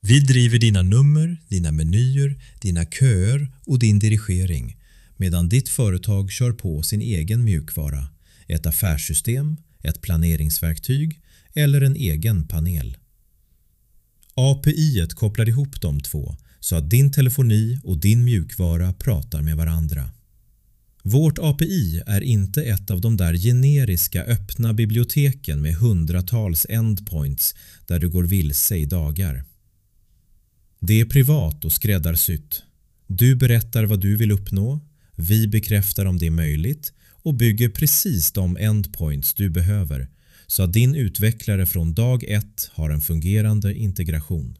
Vi driver dina nummer, dina menyer, dina köer och din dirigering medan ditt företag kör på sin egen mjukvara, ett affärssystem, ett planeringsverktyg eller en egen panel. API-et kopplar ihop de två så att din telefoni och din mjukvara pratar med varandra. Vårt API är inte ett av de där generiska öppna biblioteken med hundratals endpoints där du går vilse i dagar. Det är privat och skräddarsytt. Du berättar vad du vill uppnå, vi bekräftar om det är möjligt och bygger precis de endpoints du behöver så att din utvecklare från dag 1 har en fungerande integration.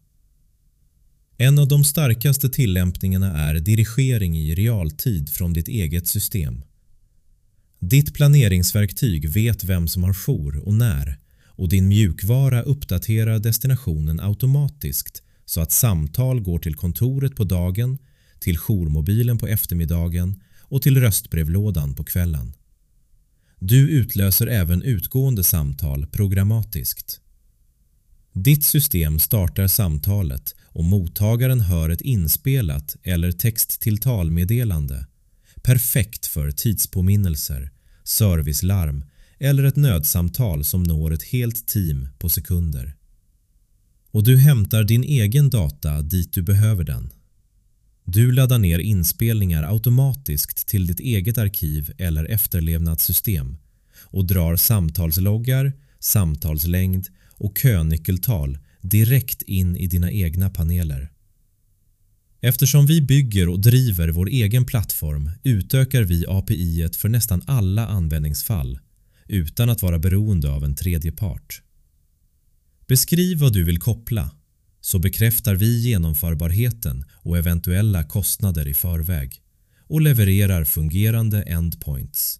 En av de starkaste tillämpningarna är dirigering i realtid från ditt eget system. Ditt planeringsverktyg vet vem som har jour och när och din mjukvara uppdaterar destinationen automatiskt så att samtal går till kontoret på dagen, till jourmobilen på eftermiddagen och till röstbrevlådan på kvällen. Du utlöser även utgående samtal programmatiskt. Ditt system startar samtalet och mottagaren hör ett inspelat eller texttilltalmeddelande. Perfekt för tidspåminnelser, servicelarm eller ett nödsamtal som når ett helt team på sekunder. Och du hämtar din egen data dit du behöver den. Du laddar ner inspelningar automatiskt till ditt eget arkiv eller efterlevnadssystem och drar samtalsloggar, samtalslängd och könyckeltal direkt in i dina egna paneler. Eftersom vi bygger och driver vår egen plattform utökar vi API-et för nästan alla användningsfall utan att vara beroende av en tredje part. Beskriv vad du vill koppla, så bekräftar vi genomförbarheten och eventuella kostnader i förväg och levererar fungerande endpoints.